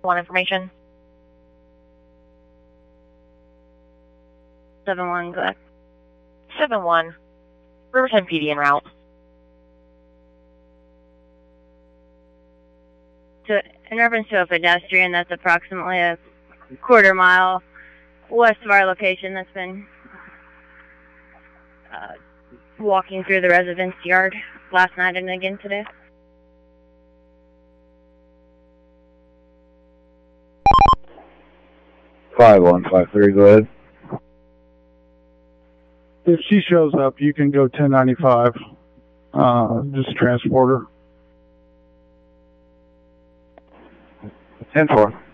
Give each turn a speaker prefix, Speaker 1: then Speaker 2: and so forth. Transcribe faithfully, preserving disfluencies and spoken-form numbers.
Speaker 1: One information. seven one, go ahead. seven one. Riverton P D en route. So, in reference to a pedestrian that's approximately a quarter mile west of our location that's been uh, walking through the residence yard last night and again today.
Speaker 2: five one five three, go ahead.
Speaker 3: If she shows up, you can go ten ninety-five. Uh, just transport her.
Speaker 2: ten four.